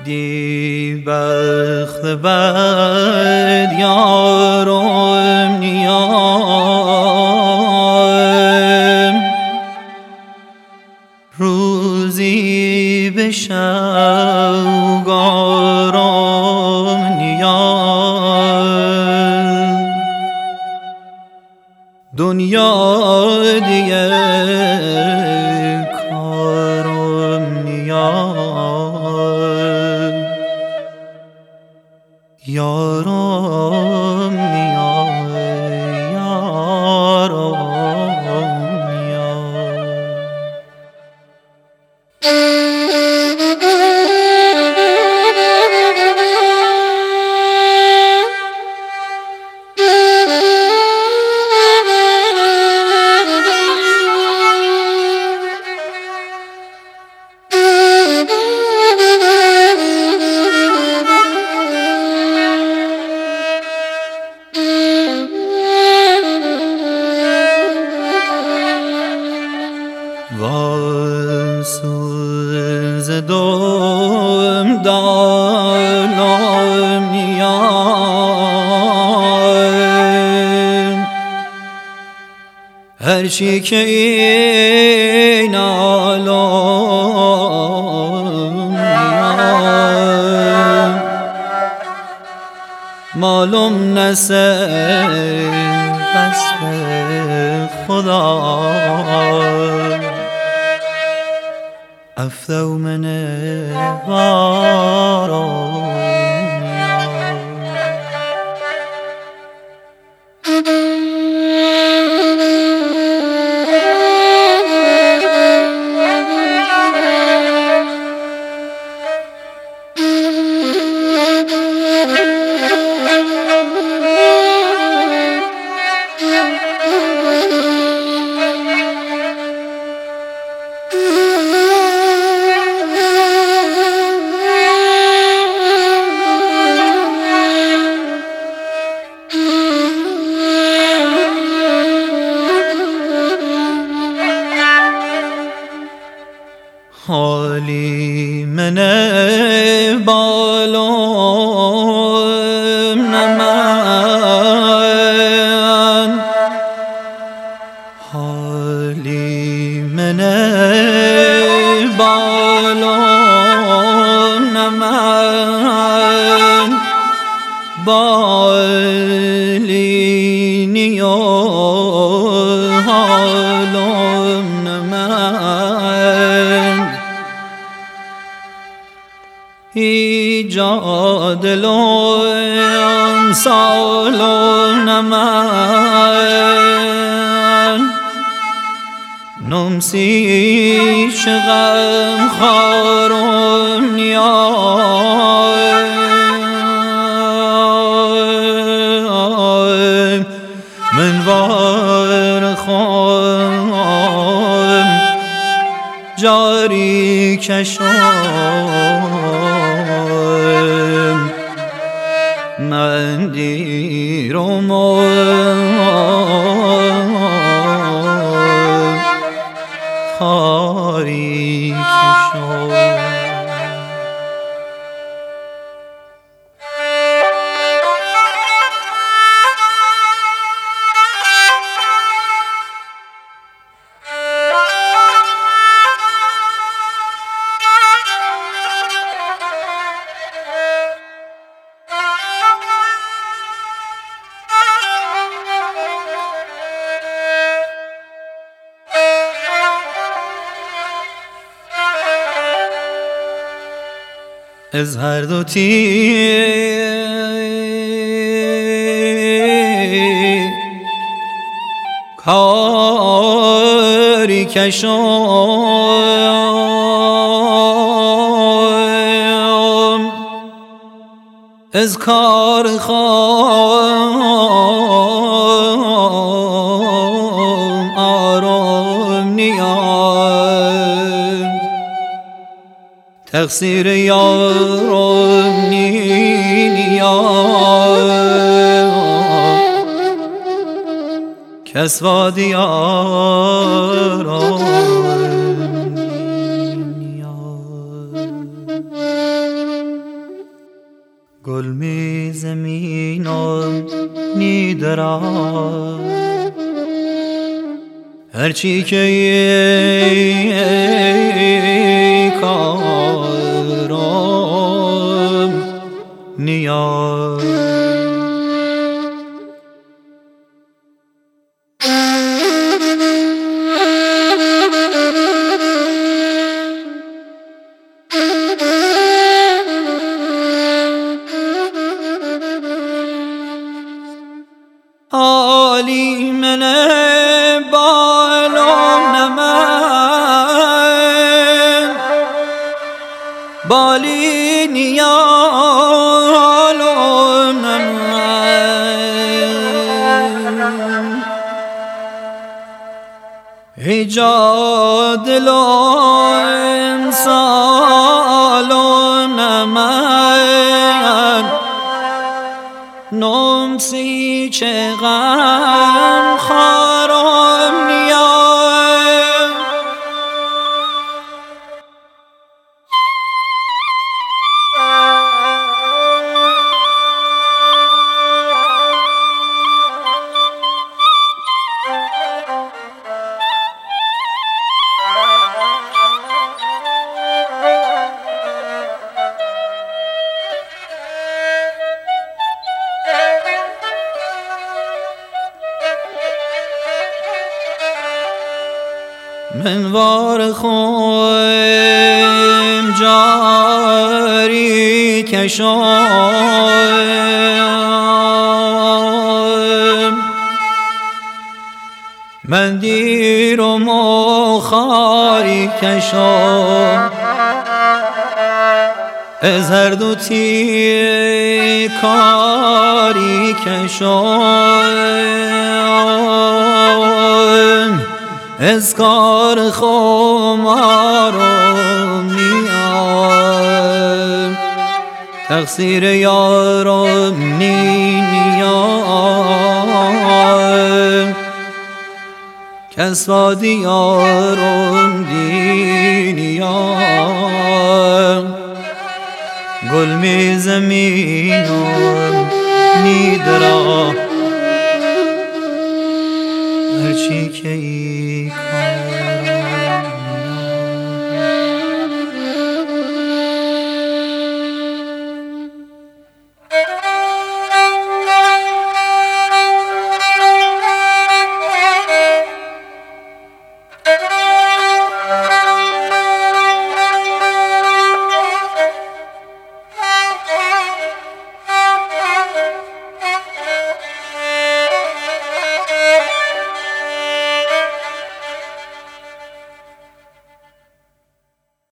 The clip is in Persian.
دی بخت بد یارم نیام، روزی به شوگارم نیام، دنیا دیگه کارم نیام، یارم نیام، یارم نیام. واسوز دوم دانم نیام، هرچی که این عالم نیام، معلوم نسه قصد خدا افتو من غارم حالی من بالم نمن، حالی من بالم نمن، بالی نیو حالم نمن، ایجاد لوم سالم نمن، نمسی شغم خارم نیام، من وار خواهم جاری کشم، من دیرم خاری کشم. از هر دو کاری کشم، از کار خام آرام نیام، تقصیر یارم نیام، کس و دیارم نیام. گل می زمینم نیدرم هرچی که کارم نیاز عالی من بالم نمن بالی نیالم نمن ایجاد لم سالم نمن نمسی چه غم خارم نیام من وار خویم جاری کشم من دیر و مخاری کشم از هر دو تی کاری کشم از کار خمارم نیام تقصیر یارم نیام کسا دیارم نیام گل می زمینم نیدرا هرچی که ای کار